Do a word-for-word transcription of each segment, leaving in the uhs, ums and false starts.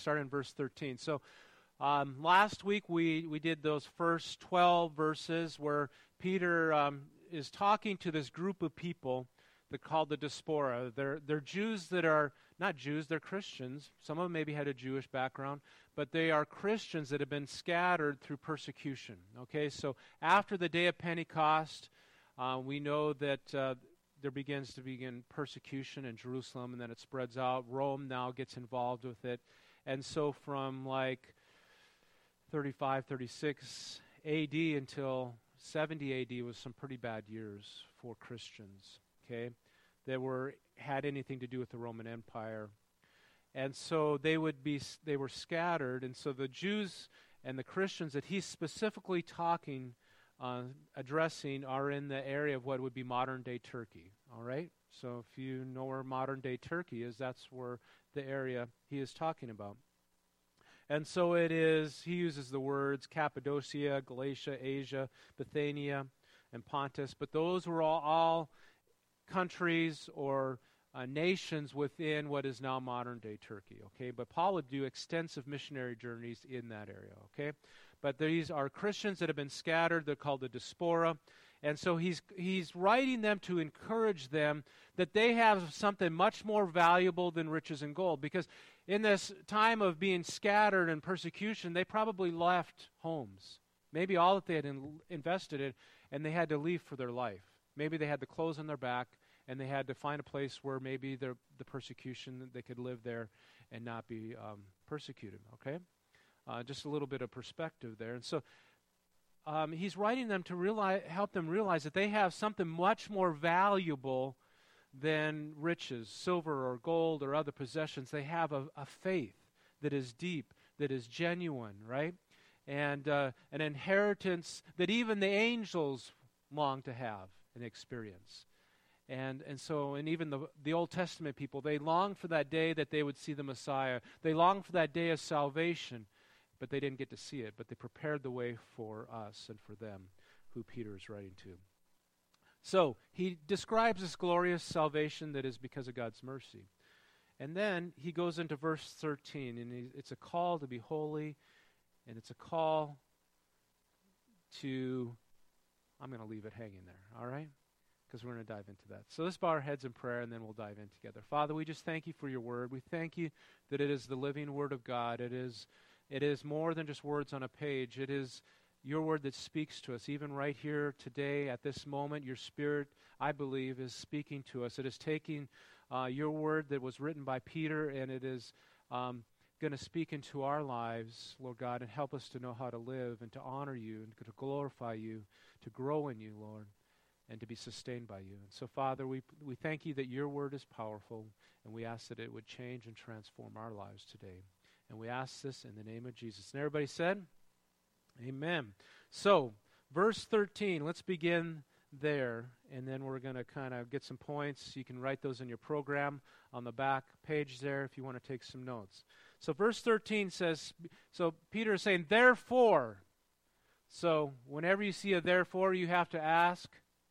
start in verse thirteen. So um, last week we, we did those first twelve verses where Peter um, is talking to this group of people that called the diaspora. They're, they're Jews that are, not Jews, they're Christians. Some of them maybe had a Jewish background, but they are Christians that have been scattered through persecution. Okay, so after the day of Pentecost, uh, we know that uh, there begins to begin persecution in Jerusalem, and then it spreads out. Rome now gets involved with it. And so from like thirty-five, thirty-six A D until seventy A D was some pretty bad years for Christians, okay, that were had anything to do with the Roman Empire. And so they would be they were scattered, and so the Jews and the Christians that he's specifically talking uh, addressing are in the area of what would be modern-day Turkey, all right? So if you know where modern-day Turkey is, that's where the area he is talking about. And so it is, he uses the words Cappadocia, Galatia, Asia, Bithynia, and Pontus, but those were all, all countries or uh, nations within what is now modern-day Turkey, okay? But Paul would do extensive missionary journeys in that area, okay? But these are Christians that have been scattered. They're called the diaspora. And so he's he's writing them to encourage them that they have something much more valuable than riches and gold. Because in this time of being scattered and persecution, they probably left homes. Maybe all that they had in, invested in, and they had to leave for their life. Maybe they had the clothes on their back, and they had to find a place where maybe the the persecution, they could live there and not be um, persecuted, okay? Uh, just a little bit of perspective there. And so um, he's writing them to realize, help them realize that they have something much more valuable than riches, silver or gold or other possessions. They have a, a faith that is deep, that is genuine, right? And uh, an inheritance that even the angels long to have and experience. And and so, and even the the Old Testament people, they long for that day that they would see the Messiah. They long for that day of salvation, but they didn't get to see it. But they prepared the way for us and for them, who Peter is writing to. So he describes this glorious salvation that is because of God's mercy. And then he goes into verse thirteen, and he, it's a call to be holy, and it's a call to, I'm going to leave it hanging there, all right? Because we're going to dive into that. So let's bow our heads in prayer, and then we'll dive in together. Father, we just thank you for your word. We thank you that it is the living word of God. It is It is more than just words on a page. It is your word that speaks to us. Even right here today, at this moment, your Spirit, I believe, is speaking to us. It is taking uh, your word that was written by Peter, and it is um, going to speak into our lives, Lord God, and help us to know how to live and to honor you and to glorify you, to grow in you, Lord, and to be sustained by you. And so, Father, we we thank you that your word is powerful, and we ask that it would change and transform our lives today. And we ask this in the name of Jesus. And everybody said, amen. So, verse thirteen, let's begin there, and then we're going to kind of get some points. You can write those in your program on the back page there if you want to take some notes. So, verse thirteen says, so Peter is saying, therefore. So, whenever you see a therefore, you have to ask,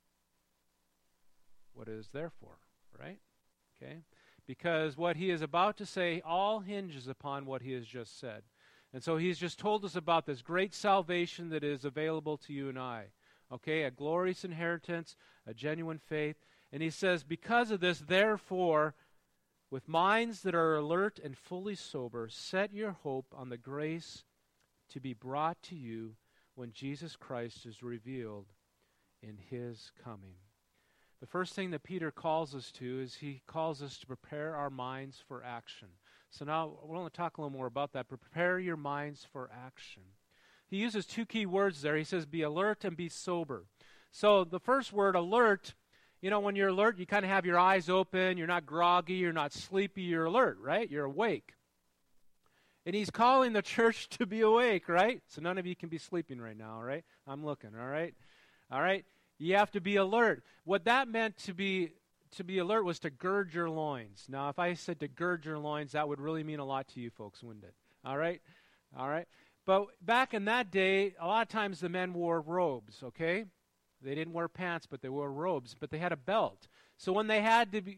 what is therefore, right? Okay? Because what he is about to say all hinges upon what he has just said. And so he's just told us about this great salvation that is available to you and I. Okay, a glorious inheritance, a genuine faith. And he says, because of this, therefore, with minds that are alert and fully sober, set your hope on the grace to be brought to you when Jesus Christ is revealed in his coming. The first thing that Peter calls us to is he calls us to prepare our minds for action. So now we're going to talk a little more about that, but prepare your minds for action. He uses two key words there. He says be alert and be sober. So the first word, alert, you know, when you're alert, you kind of have your eyes open, you're not groggy, you're not sleepy, you're alert, right? You're awake. And he's calling the church to be awake, right? So none of you can be sleeping right now, all right? I'm looking, all right? All right? You have to be alert. What that meant to be to be alert was to gird your loins. Now, if I said to gird your loins, that would really mean a lot to you folks, wouldn't it? All right? All right? But back in that day, a lot of times the men wore robes, okay? They didn't wear pants, but they wore robes, but they had a belt. So when they had to be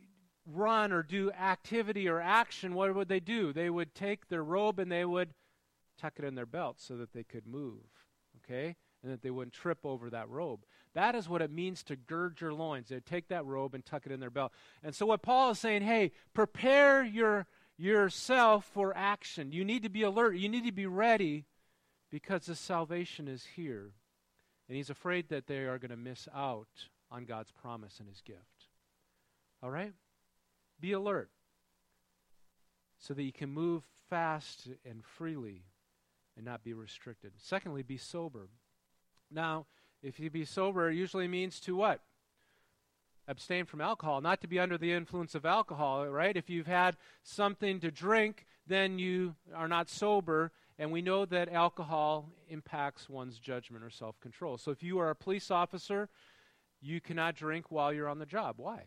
run or do activity or action, what would they do? They would take their robe and they would tuck it in their belt so that they could move, okay? And that they wouldn't trip over that robe. That is what it means to gird your loins. They'd take that robe and tuck it in their belt. And so what Paul is saying, hey, prepare your yourself for action. You need to be alert. You need to be ready because the salvation is here. And he's afraid that they are going to miss out on God's promise and his gift. All right? Be alert so that you can move fast and freely and not be restricted. Secondly, be sober. Now, if you be sober, it usually means to what? Abstain from alcohol, not to be under the influence of alcohol, right? If you've had something to drink, then you are not sober, and we know that alcohol impacts one's judgment or self-control. So if you are a police officer, you cannot drink while you're on the job. Why?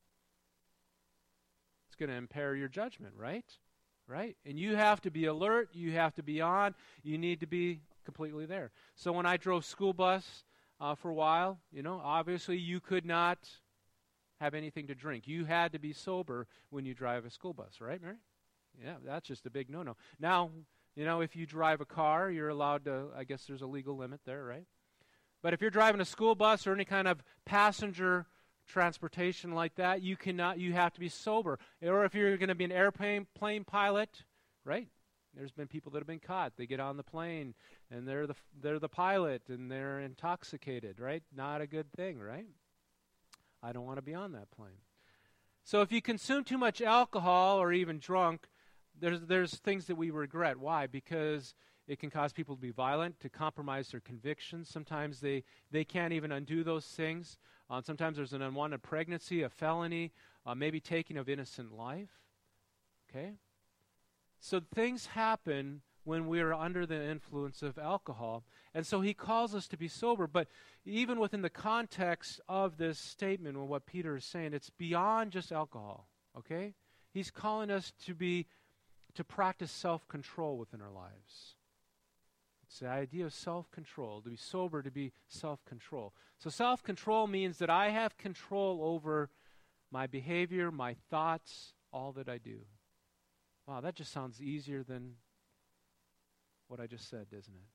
It's going to impair your judgment, right? Right? And you have to be alert, you have to be on, you need to be completely there. So when I drove school bus uh, for a while, you know, obviously you could not have anything to drink. You had to be sober when you drive a school bus, right, Mary? Yeah, that's just a big no-no. Now, you know, if you drive a car, you're allowed to, I guess there's a legal limit there, right? But if you're driving a school bus or any kind of passenger transportation like that, you cannot, you have to be sober. Or if you're going to be an airplane plane pilot, right? There's been people that have been caught. They get on the plane and they're the they're the pilot and they're intoxicated, right? Not a good thing, right? I don't want to be on that plane. So if you consume too much alcohol or even drunk, there's there's things that we regret. Why? Because it can cause people to be violent, to compromise their convictions. Sometimes they, they can't even undo those things. Uh, sometimes there's an unwanted pregnancy, a felony, uh, maybe taking of innocent life. Okay? So things happen when we are under the influence of alcohol. And so he calls us to be sober. But even within the context of this statement and what Peter is saying, it's beyond just alcohol. Okay? He's calling us to be, to practice self-control within our lives. It's the idea of self-control, to be sober, to be self-control. So self-control means that I have control over my behavior, my thoughts, all that I do. Wow, that just sounds easier than what I just said, doesn't it?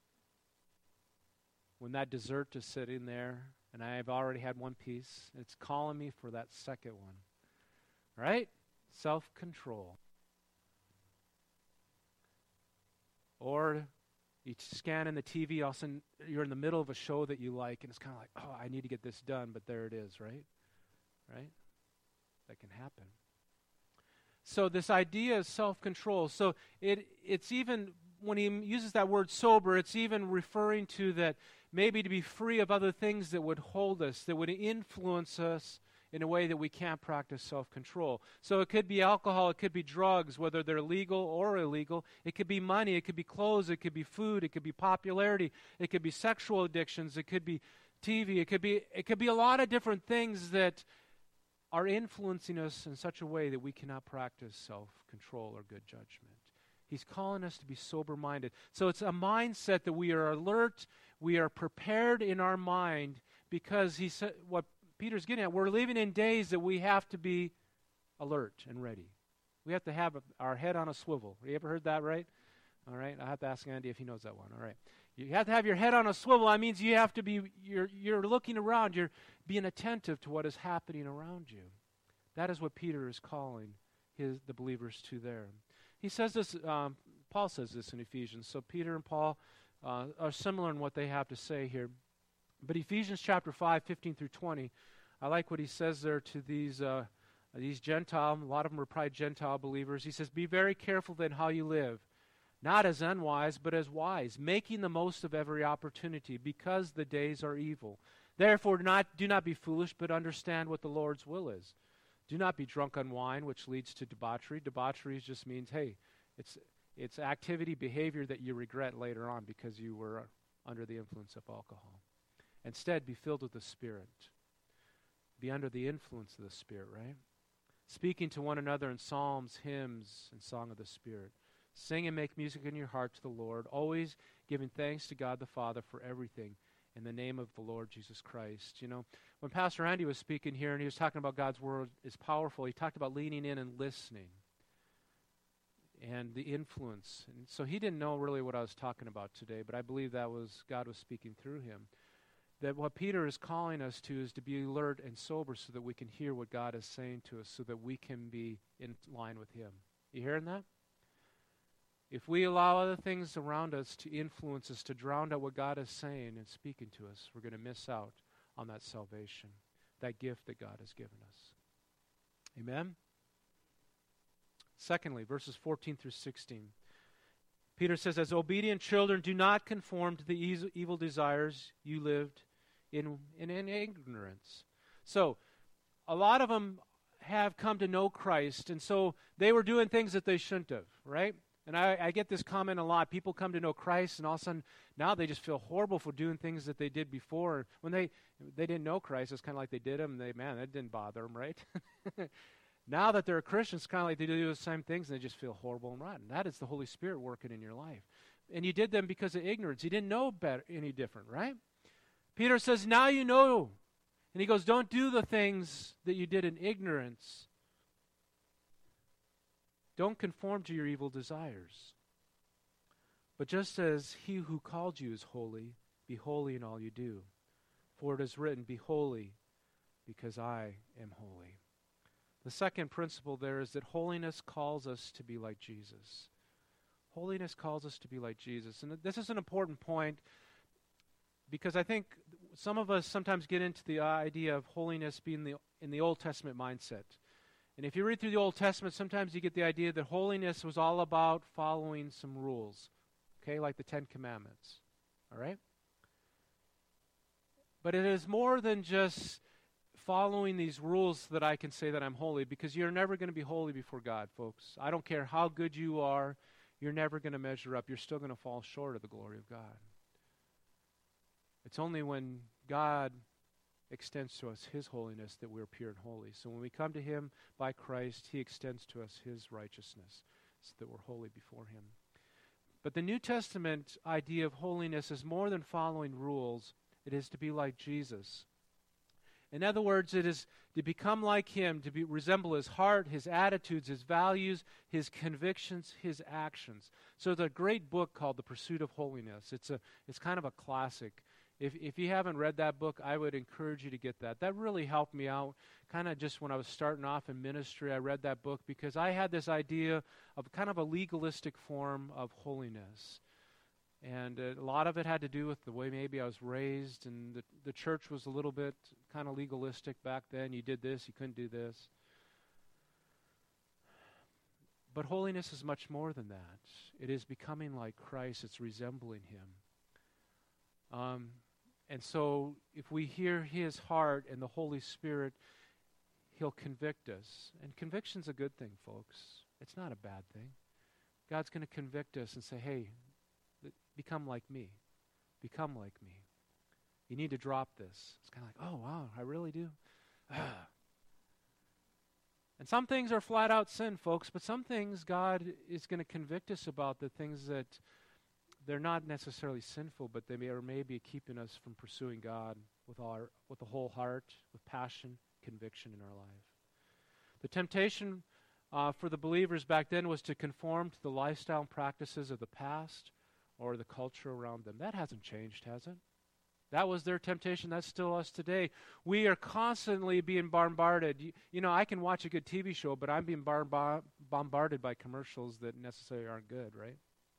When that dessert is sitting there, and I've already had one piece, it's calling me for that second one. Right? Self-control. Or you scan in the T V, all of a sudden you're in the middle of a show that you like, and it's kind of like, oh, I need to get this done, but there it is, right? Right? That can happen. So this idea of self-control, so it it's even, when he uses that word sober, it's even referring to that maybe to be free of other things that would hold us, that would influence us in a way that we can't practice self-control. So it could be alcohol, it could be drugs, whether they're legal or illegal. It could be money, it could be clothes, it could be food, it could be popularity, it could be sexual addictions, it could be T V, it could be it could be a lot of different things that are influencing us in such a way that we cannot practice self-control or good judgment. He's calling us to be sober-minded. So it's a mindset that we are alert, we are prepared in our mind, because he said, what Peter's getting at, we're living in days that we have to be alert and ready. We have to have a, our head on a swivel. You ever heard that, right? All right, I have to ask Andy if he knows that one. All right. You have to have your head on a swivel. That means you have to be, you're, you're looking around, you're being attentive to what is happening around you. That is what Peter is calling his the believers to there. He says this, um, Paul says this in Ephesians. So Peter and Paul uh, are similar in what they have to say here. But Ephesians chapter five, fifteen through twenty, I like what he says there to these uh, these Gentile, a lot of them were probably Gentile believers. He says, be very careful then how you live, not as unwise, but as wise, making the most of every opportunity, because the days are evil. Therefore, not, do not be foolish, but understand what the Lord's will is. Do not be drunk on wine, which leads to debauchery. Debauchery just means, hey, it's it's activity, behavior that you regret later on because you were under the influence of alcohol. Instead, be filled with the Spirit. Be under the influence of the Spirit, right? Speaking to one another in psalms, hymns, and song of the Spirit. Sing and make music in your heart to the Lord, always giving thanks to God the Father for everything, in the name of the Lord Jesus Christ. You know, when Pastor Andy was speaking here and he was talking about God's word is powerful, he talked about leaning in and listening and the influence. And so he didn't know really what I was talking about today, but I believe that was God was speaking through him. That what Peter is calling us to is to be alert and sober so that we can hear what God is saying to us, so that we can be in line with him. You hearing that? If we allow other things around us to influence us, to drown out what God is saying and speaking to us, we're going to miss out on that salvation, that gift that God has given us. Amen? Secondly, verses fourteen through sixteen. Peter says, as obedient children, do not conform to the evil desires you lived in, in, in ignorance. So, a lot of them have come to know Christ, and so they were doing things that they shouldn't have, right? And I, I get this comment a lot. People come to know Christ, and all of a sudden, now they just feel horrible for doing things that they did before. When they they didn't know Christ, it's kind of like they did them, and they, man, that didn't bother them, right? Now that they're a Christian, it's kind of like they do the same things, and they just feel horrible and rotten. That is the Holy Spirit working in your life. And you did them because of ignorance. You didn't know better, any different, right? Peter says, now you know. And he goes, don't do the things that you did in ignorance. Don't conform to your evil desires. But just as he who called you is holy, be holy in all you do. For it is written, be holy, because I am holy. The second principle there is that holiness calls us to be like Jesus. Holiness calls us to be like Jesus. And this is an important point because I think some of us sometimes get into the idea of holiness being the, in the Old Testament mindset. And if you read through the Old Testament, sometimes you get the idea that holiness was all about following some rules, okay, like the Ten Commandments, all right? But it is more than just following these rules that I can say that I'm holy, because you're never going to be holy before God, folks. I don't care how good you are, you're never going to measure up. You're still going to fall short of the glory of God. It's only when God extends to us his holiness that we're pure and holy. So when we come to him by Christ, he extends to us his righteousness so that we're holy before him. But the New Testament idea of holiness is more than following rules. It is to be like Jesus. In other words, it is to become like him, to be, resemble his heart, his attitudes, his values, his convictions, his actions. So it's a great book called The Pursuit of Holiness. It's a it's kind of a classic. If if you haven't read that book, I would encourage you to get that. That really helped me out, kind of just when I was starting off in ministry. I read that book because I had this idea of kind of a legalistic form of holiness. And uh, a lot of it had to do with the way maybe I was raised, and the, the church was a little bit kind of legalistic back then. You did this, you couldn't do this. But holiness is much more than that. It is becoming like Christ. It's resembling him. Um, and so if we hear his heart and the Holy Spirit, he'll convict us. And conviction's a good thing, folks. It's not a bad thing. God's going to convict us and say, hey, become like me. Become like me. You need to drop this. It's kind of like, oh, wow, I really do? And some things are flat out sin, folks, but some things God is going to convict us about, the things that they're not necessarily sinful, but they may or may be keeping us from pursuing God with our with a whole heart, with passion, conviction in our life. The temptation uh, for the believers back then was to conform to the lifestyle and practices of the past or the culture around them. That hasn't changed, has it? That was their temptation. That's still us today. We are constantly being bombarded. You, you know, I can watch a good T V show, but I'm being bar- bar- bombarded by commercials that necessarily aren't good, right?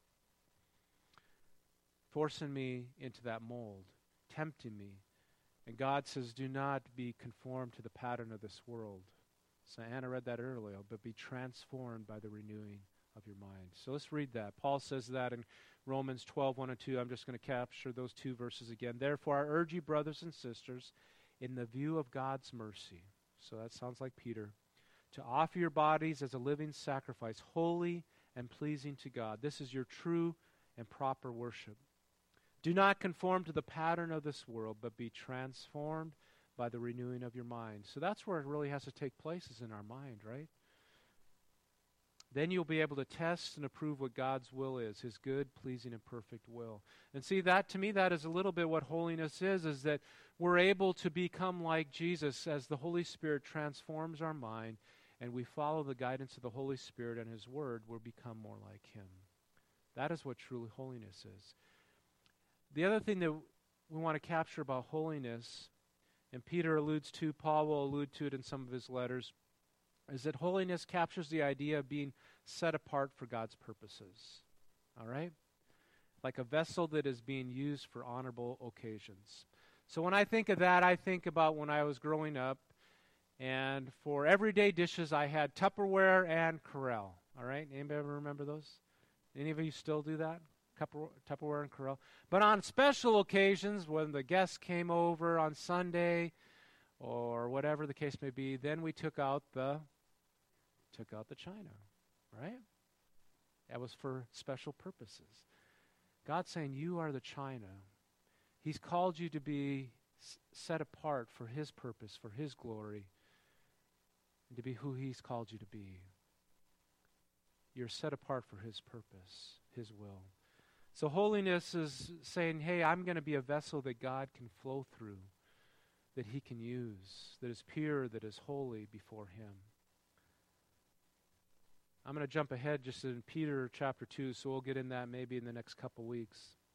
Forcing me into that mold, tempting me. And God says, do not be conformed to the pattern of this world. So Anna read that earlier, but be transformed by the renewing of your mind. So let's read that. Paul says that in Romans twelve, one and two. I'm just going to capture those two verses again. Therefore, I urge you, brothers and sisters, in the view of God's mercy, so that sounds like Peter, to offer your bodies as a living sacrifice, holy and pleasing to God. This is your true and proper worship. Do not conform to the pattern of this world, but be transformed by the renewing of your mind. So that's where it really has to take place, is in our mind, right? Then you'll be able to test and approve what God's will is, his good, pleasing, and perfect will. And see, that to me, that is a little bit what holiness is, is that we're able to become like Jesus as the Holy Spirit transforms our mind and we follow the guidance of the Holy Spirit and his word, we'll become more like him. That is what truly holiness is. The other thing that we want to capture about holiness, and Peter alludes to, Paul will allude to it in some of his letters, is that holiness captures the idea of being set apart for God's purposes. All right? Like a vessel that is being used for honorable occasions. So when I think of that, I think about when I was growing up, and for everyday dishes, I had Tupperware and Corelle. All right? Anybody ever remember those? Any of you still do that? Tupperware and Corelle. But on special occasions, when the guests came over on Sunday, or whatever the case may be, then we took out the took out the china, right? That was for special purposes. God's saying, you are the china. He's called you to be s- set apart for his purpose, for his glory, and to be who he's called you to be. You're set apart for his purpose, his will. So holiness is saying, hey, I'm going to be a vessel that God can flow through, that he can use, that is pure, that is holy before him. I'm going to jump ahead just in Peter chapter two, so we'll get in that maybe in the next couple weeks.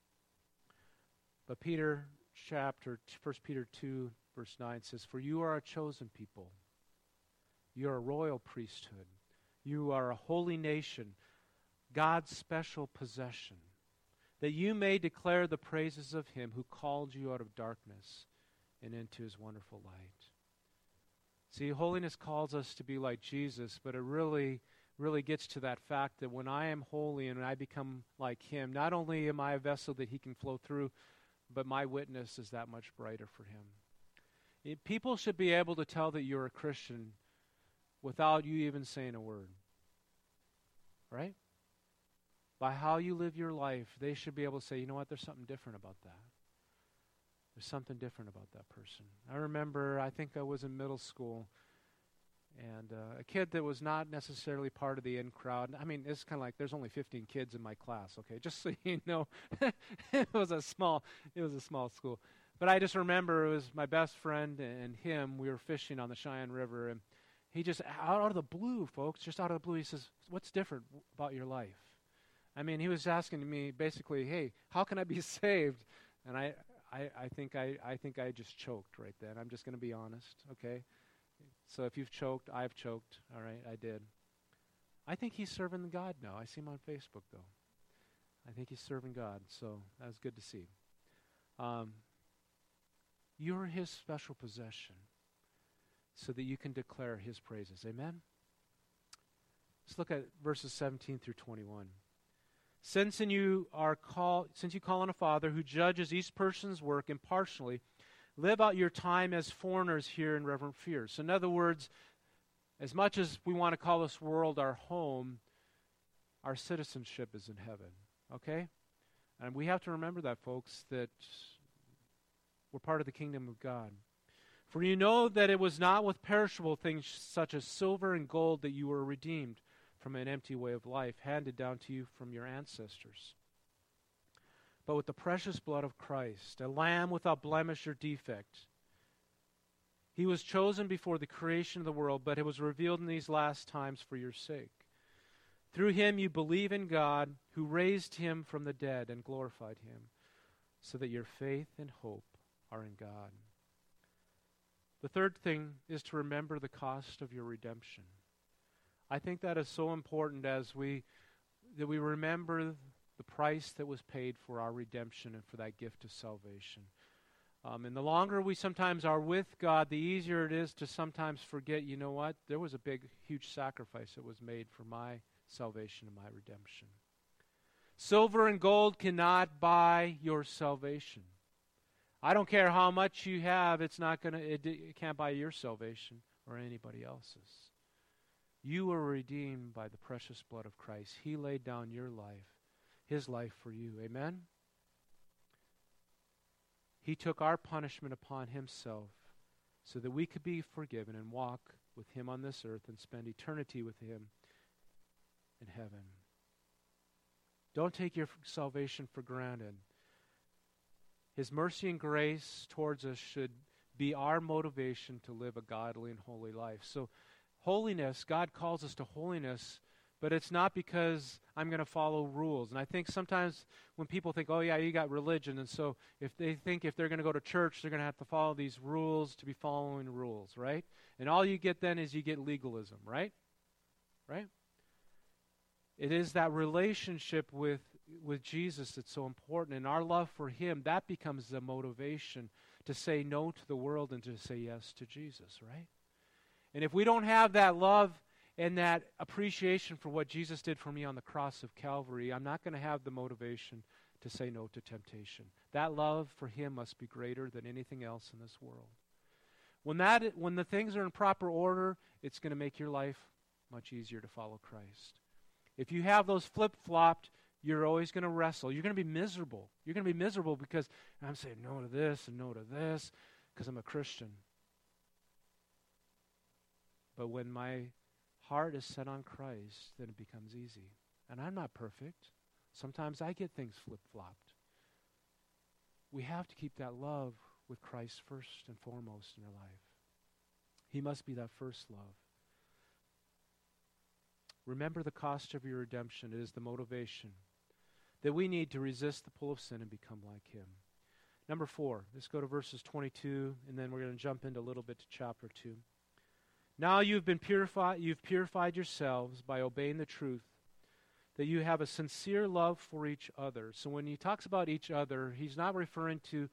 But Peter chapter, First Peter two, verse nine says, for you are a chosen people. You are a royal priesthood. You are a holy nation, God's special possession, that you may declare the praises of him who called you out of darkness and into his wonderful light. See, holiness calls us to be like Jesus, but it really, really gets to that fact that when I am holy and I become like him, not only am I a vessel that he can flow through, but my witness is that much brighter for him. It, people should be able to tell that you're a Christian without you even saying a word. Right? By how you live your life, they should be able to say, you know what, there's something different about that. There's something different about that person. I remember, I think I was in middle school, and uh, a kid that was not necessarily part of the in crowd. I mean, it's kind of like there's only fifteen kids in my class, okay? Just so you know, it was a small, it was a small school. But I just remember it was my best friend and him. We were fishing on the Cheyenne River, and he just, out of the blue, folks, just out of the blue, he says, what's different about your life? I mean, he was asking me basically, hey, how can I be saved? And I, I, I think I, I think I just choked right then. I'm just going to be honest, okay? So if you've choked, I've choked. All right, I did. I think he's serving God now. I see him on Facebook, though. I think he's serving God, so that was good to see. Um, you're his special possession so that you can declare his praises. Amen? Let's look at verses seventeen through twenty-one. Since in you are call, since you call on a Father who judges each person's work impartially, live out your time as foreigners here in reverent fear. So in other words, as much as we want to call this world our home, our citizenship is in heaven. Okay? And we have to remember that, folks, that we're part of the kingdom of God. For you know that it was not with perishable things such as silver and gold that you were redeemed from an empty way of life handed down to you from your ancestors, but with the precious blood of Christ, a lamb without blemish or defect. He was chosen before the creation of the world, but it was revealed in these last times for your sake. Through him you believe in God, who raised him from the dead and glorified him, so that your faith and hope are in God. The third thing is to remember the cost of your redemption. I think that is so important as we that we remember the price that was paid for our redemption and for that gift of salvation. Um, and the longer we sometimes are with God, the easier it is to sometimes forget, you know what, there was a big, huge sacrifice that was made for my salvation and my redemption. Silver and gold cannot buy your salvation. I don't care how much you have, it's not gonna, it, it can't buy your salvation or anybody else's. You were redeemed by the precious blood of Christ. He laid down your life, his life for you. Amen? He took our punishment upon himself so that we could be forgiven and walk with him on this earth and spend eternity with him in heaven. Don't take your salvation for granted. His mercy and grace towards us should be our motivation to live a godly and holy life. So holiness, God calls us to holiness, but it's not because I'm going to follow rules. And I think sometimes when people think, oh yeah, you got religion, and so if they think if they're going to go to church, they're going to have to follow these rules to be following rules, right? And all you get then is you get legalism, right? Right? It is that relationship with, with Jesus that's so important, and our love for him, that becomes the motivation to say no to the world and to say yes to Jesus, right? And if we don't have that love and that appreciation for what Jesus did for me on the cross of Calvary, I'm not going to have the motivation to say no to temptation. That love for him must be greater than anything else in this world. When that, when the things are in proper order, it's going to make your life much easier to follow Christ. If you have those flip-flopped, you're always going to wrestle. You're going to be miserable. You're going to be miserable because I'm saying no to this and no to this because I'm a Christian. But when my heart is set on Christ, then it becomes easy. And I'm not perfect. Sometimes I get things flip-flopped. We have to keep that love with Christ first and foremost in our life. He must be that first love. Remember the cost of your redemption. It is the motivation that we need to resist the pull of sin and become like him. Number four, let's go to verses twenty-two, and then we're going to jump into a little bit to chapter two. Now you've been purified, you've purified yourselves by obeying the truth, that you have a sincere love for each other. So when he talks about each other, he's not referring to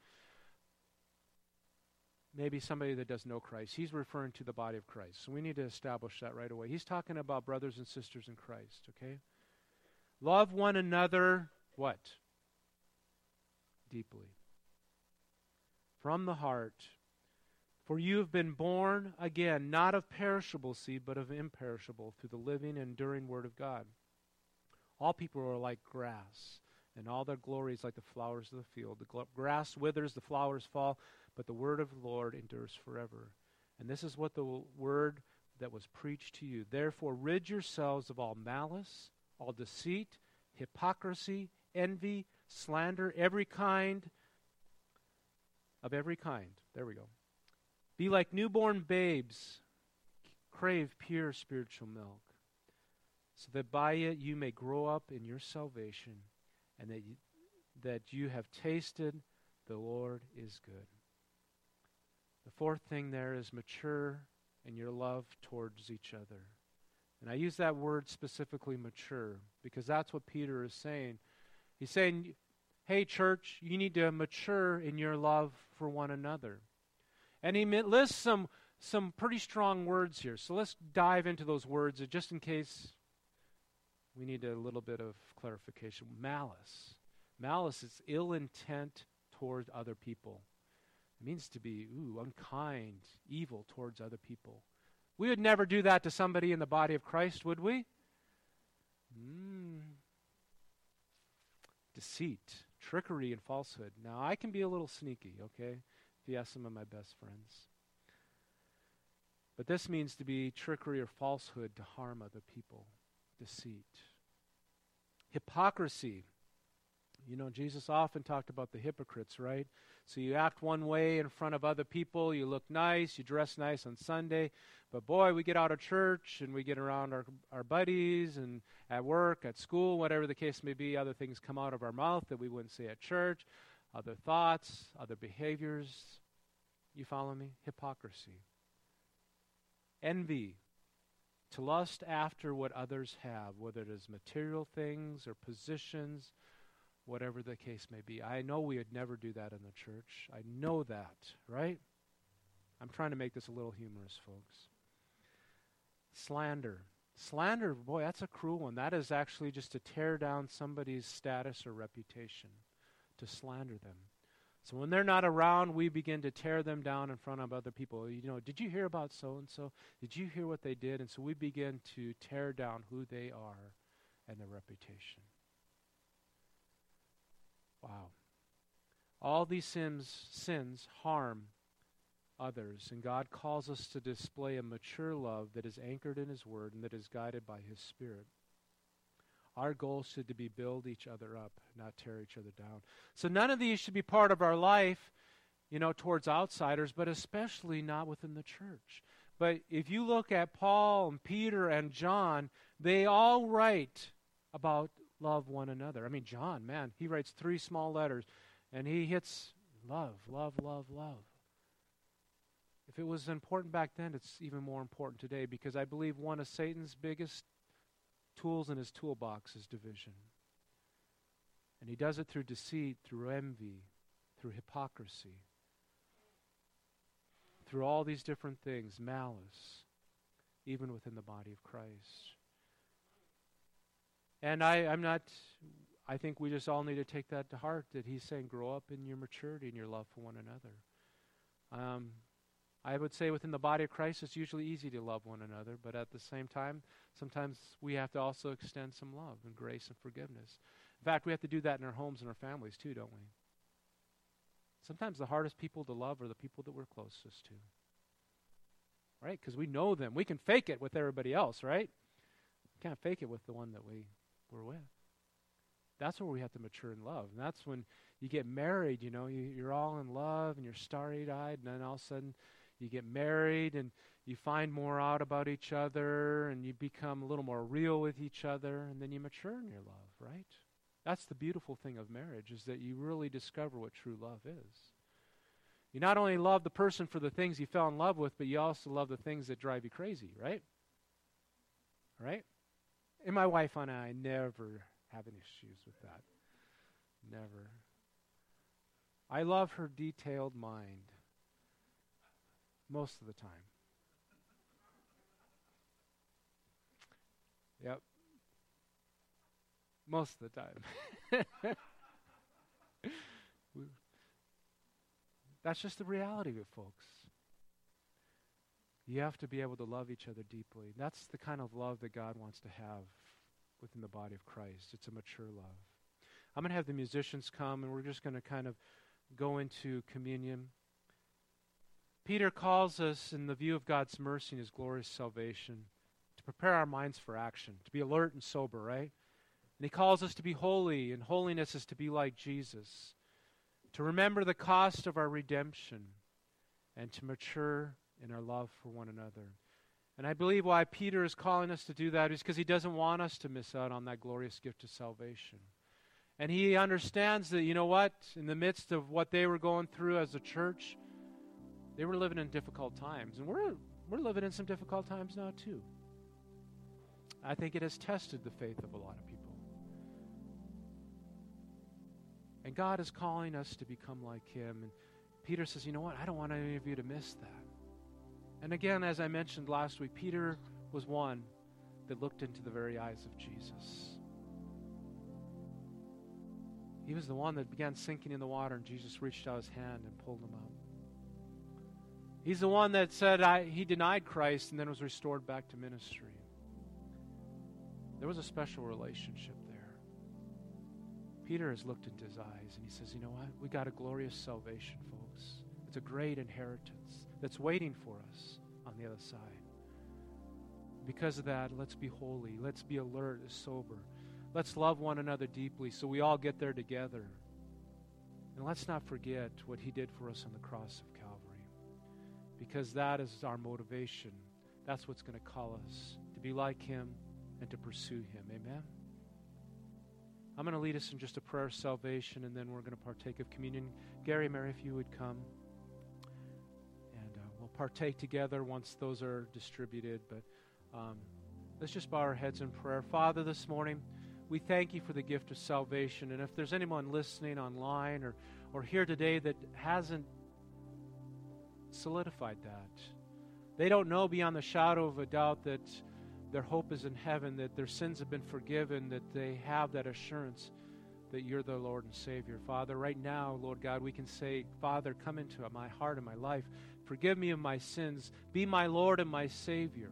maybe somebody that doesn't know Christ. He's referring to the body of Christ. So we need to establish that right away. He's talking about brothers and sisters in Christ, okay? Love one another, what? Deeply. From the heart. For you have been born again, not of perishable seed, but of imperishable, through the living and enduring word of God. All people are like grass, and all their glory is like the flowers of the field. The gl- grass withers, the flowers fall, but the word of the Lord endures forever. And this is what the w- word that was preached to you. Therefore, rid yourselves of all malice, all deceit, hypocrisy, envy, slander, every kind, of every kind. There we go. Be like newborn babes, crave pure spiritual milk, so that by it you may grow up in your salvation, and that you, that you have tasted the Lord is good. The fourth thing there is mature in your love towards each other. And I use that word specifically, mature, because that's what Peter is saying. He's saying, hey, church, you need to mature in your love for one another. And he lists some, some pretty strong words here. So let's dive into those words just in case we need a little bit of clarification. Malice. Malice is ill intent toward other people. It means to be, ooh, unkind, evil towards other people. We would never do that to somebody in the body of Christ, would we? Mm. Deceit, trickery, and falsehood. Now, I can be a little sneaky, okay, if you ask some of my best friends. But this means to be trickery or falsehood to harm other people. Deceit. Hypocrisy. You know, Jesus often talked about the hypocrites, right? So you act one way in front of other people, you look nice, you dress nice on Sunday, but boy, we get out of church and we get around our, our buddies and at work, at school, whatever the case may be, other things come out of our mouth that we wouldn't say at church, other thoughts, other behaviors. You follow me? Hypocrisy. Envy. To lust after what others have, whether it is material things or positions, whatever the case may be. I know we would never do that in the church. I know that, right? I'm trying to make this a little humorous, folks. Slander. Slander, boy, that's a cruel one. That is actually just to tear down somebody's status or reputation, to slander them. So when they're not around, we begin to tear them down in front of other people. You know, did you hear about so-and-so? Did you hear what they did? And so we begin to tear down who they are and their reputation. Wow. All these sins, sins harm others, and God calls us to display a mature love that is anchored in His Word and that is guided by His Spirit. Our goal should to be build each other up, not tear each other down. So none of these should be part of our life, you know, towards outsiders, but especially not within the church. But if you look at Paul and Peter and John, they all write about love one another. I mean, John, man, he writes three small letters, and he hits love, love, love, love. If it was important back then, it's even more important today, because I believe one of Satan's biggest tools in his toolbox is division. And he does it through deceit, through envy, through hypocrisy, through all these different things, malice, even within the body of Christ. And I, I'm not, I think we just all need to take that to heart, that he's saying grow up in your maturity and your love for one another. Um, I would say within the body of Christ, it's usually easy to love one another, but at the same time, sometimes we have to also extend some love and grace and forgiveness. In fact, we have to do that in our homes and our families too, don't we? Sometimes the hardest people to love are the people that we're closest to. Right? Because we know them. We can fake it with everybody else, right? We can't fake it with the one that we were with. That's where we have to mature in love. And that's when you get married, you know, you, you're all in love and you're starry-eyed, and then all of a sudden you get married and you find more out about each other and you become a little more real with each other, and then you mature in your love, right? That's the beautiful thing of marriage, is that you really discover what true love is. You not only love the person for the things you fell in love with, but you also love the things that drive you crazy, right? Right? And my wife and I never have any issues with that. Never. I love her detailed mind most of the time. Yep. Most of the time. That's just the reality of it, folks. You have to be able to love each other deeply. That's the kind of love that God wants to have within the body of Christ. It's a mature love. I'm going to have the musicians come, and we're just going to kind of go into communion. Peter calls us, in the view of God's mercy and his glorious salvation, to prepare our minds for action, to be alert and sober, right? And he calls us to be holy, and holiness is to be like Jesus, to remember the cost of our redemption, and to mature in our love for one another. And I believe why Peter is calling us to do that is because he doesn't want us to miss out on that glorious gift of salvation. And he understands that, you know what, in the midst of what they were going through as a church, they were living in difficult times. And we're we're living in some difficult times now too. I think it has tested the faith of a lot of people. And God is calling us to become like him. And Peter says, you know what, I don't want any of you to miss that. And again, as I mentioned last week, Peter was one that looked into the very eyes of Jesus. He was the one that began sinking in the water, and Jesus reached out his hand and pulled him up. He's the one that said I, he denied Christ and then was restored back to ministry. There was a special relationship there. Peter has looked into his eyes and he says, you know what? We got a glorious salvation, folks. It's a great inheritance that's waiting for us on the other side. Because of that, let's be holy. Let's be alert and sober. Let's love one another deeply so we all get there together. And let's not forget what he did for us on the cross of Calvary. Because that is our motivation. That's what's going to call us to be like him and to pursue him. Amen? I'm going to lead us in just a prayer of salvation, and then we're going to partake of communion. Gary, Mary, if you would come. And uh, we'll partake together once those are distributed. But um, let's just bow our heads in prayer. Father, this morning, we thank you for the gift of salvation. And if there's anyone listening online or, or here today that hasn't solidified that, they don't know beyond the shadow of a doubt that their hope is in heaven, that their sins have been forgiven, that they have that assurance that you're their Lord and Savior. Father, right now, Lord God, we can say, Father, come into my heart and my life. Forgive me of my sins. Be my Lord and my Savior.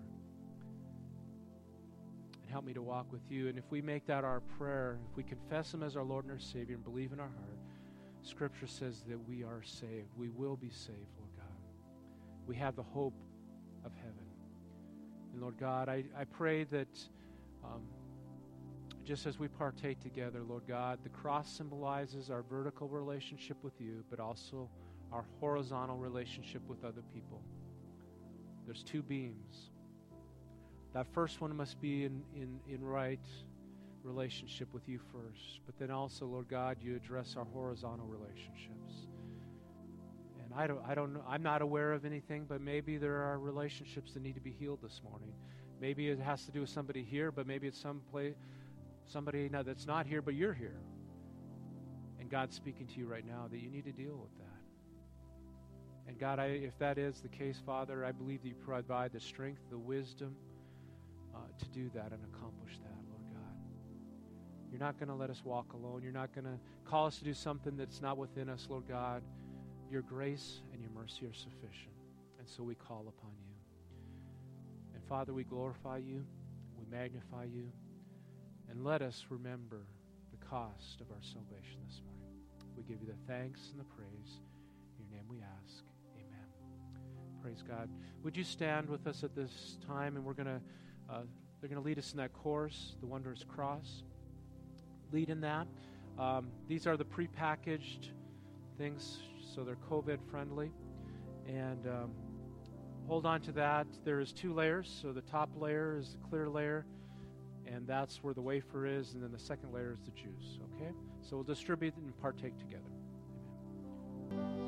And help me to walk with you. And if we make that our prayer, if we confess him as our Lord and our Savior and believe in our heart, Scripture says that we are saved. We will be saved, Lord God. We have the hope of heaven. And Lord God, I, I pray that um, just just as we partake together, Lord God, the cross symbolizes our vertical relationship with you, but also our horizontal relationship with other people. There's two beams. That first one must be in, in, in right relationship with you first. But then also, Lord God, you address our horizontal relationships. And I don't, I don't know, I'm not aware of anything, but maybe there are relationships that need to be healed this morning. Maybe it has to do with somebody here, but maybe it's some place, somebody now that's not here, but you're here. And God's speaking to you right now that you need to deal with that. And God, I, if that is the case, Father, I believe that you provide the strength, the wisdom uh, to do that and accomplish that, Lord God. You're not going to let us walk alone. You're not going to call us to do something that's not within us, Lord God. Your grace and your mercy are sufficient. And so we call upon you. And Father, we glorify you. We magnify you. And let us remember the cost of our salvation this morning. We give you the thanks and the praise. In your name we ask. Praise God. Would you stand with us at this time, and we're going to, uh, they're going to lead us in that chorus, The Wondrous Cross. Lead in that. Um, these are the prepackaged things, so they're COVID friendly. And um, hold on to that. There is two layers. So the top layer is the clear layer, and that's where the wafer is, and then the second layer is the juice. Okay? So we'll distribute and partake together. Amen.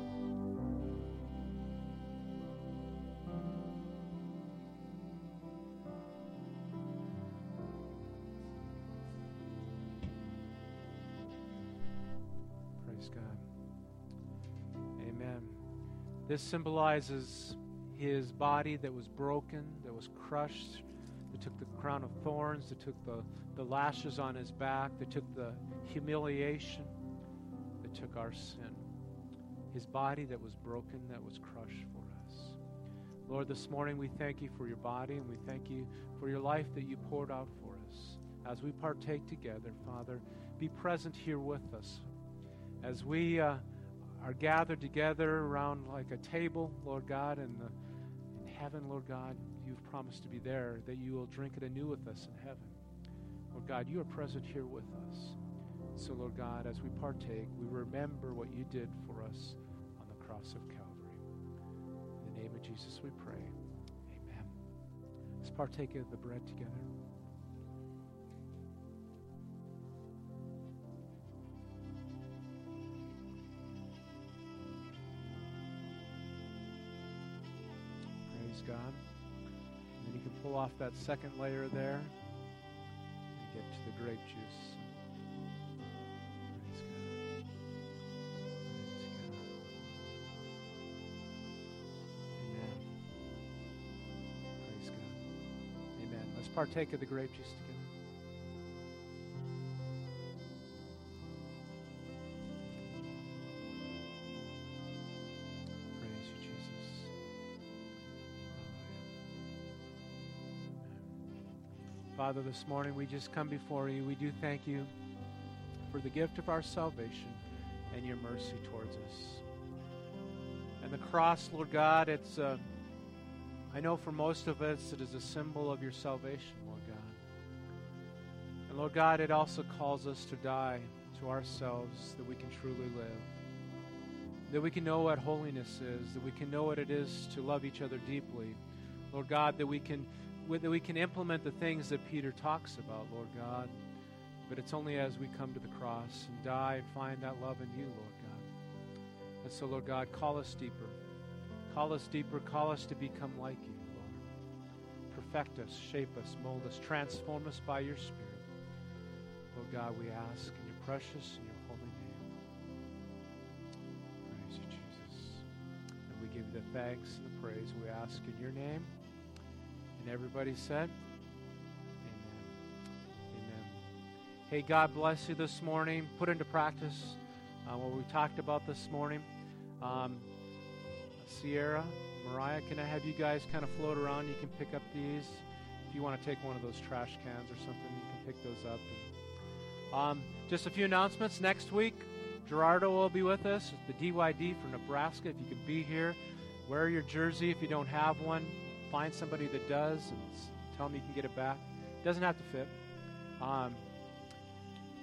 This symbolizes his body that was broken, that was crushed, that took the crown of thorns, that took the, the lashes on his back, that took the humiliation, that took our sin. His body that was broken, that was crushed for us. Lord, this morning we thank you for your body, and we thank you for your life that you poured out for us. As we partake together, Father, be present here with us. As we uh, are gathered together around like a table, Lord God, in, the, in heaven, Lord God, you've promised to be there, that you will drink it anew with us in heaven. Lord God, you are present here with us. So, Lord God, as we partake, we remember what you did for us on the cross of Calvary. In the name of Jesus we pray. Amen. Let's partake of the bread together. God. And then you can pull off that second layer there and get to the grape juice. Praise God. Praise God. Amen. Praise God. Amen. Let's partake of the grape juice together. Father, this morning we just come before you. We do thank you for the gift of our salvation and your mercy towards us. And the cross, Lord God, it's, uh, I know for most of us it is a symbol of your salvation, Lord God. And Lord God, it also calls us to die to ourselves that we can truly live. That we can know what holiness is, that we can know what it is to love each other deeply. Lord God, that we can that we can implement the things that Peter talks about, Lord God. But it's only as we come to the cross and die and find that love in you, Lord God. And so, Lord God, call us deeper. Call us deeper. Call us to become like you, Lord. Perfect us, shape us, mold us, transform us by your Spirit. Lord God, we ask in your precious and your holy name. Praise you, Jesus. And we give you the thanks and the praise. We ask in your name. And everybody said, amen. Amen. Hey, God bless you this morning. Put into practice uh, what we talked about this morning. Um, Sierra, Mariah, can I have you guys kind of float around? You can pick up these. If you want to take one of those trash cans or something, you can pick those up. And, um, just a few announcements. Next week, Gerardo will be with us, the D Y D from Nebraska. If you can be here, wear your jersey if you don't have one. Find somebody that does and tell them you can get it back. It doesn't have to fit. Um,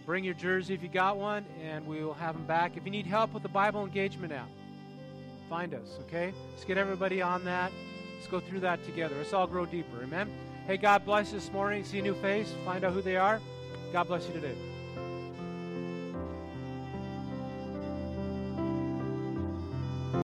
Bring your jersey if you got one, and we will have them back. If you need help with the Bible Engagement app, find us, okay? Let's get everybody on that. Let's go through that together. Let's all grow deeper, amen? Hey, God bless you this morning. See a new face. Find out who they are. God bless you today.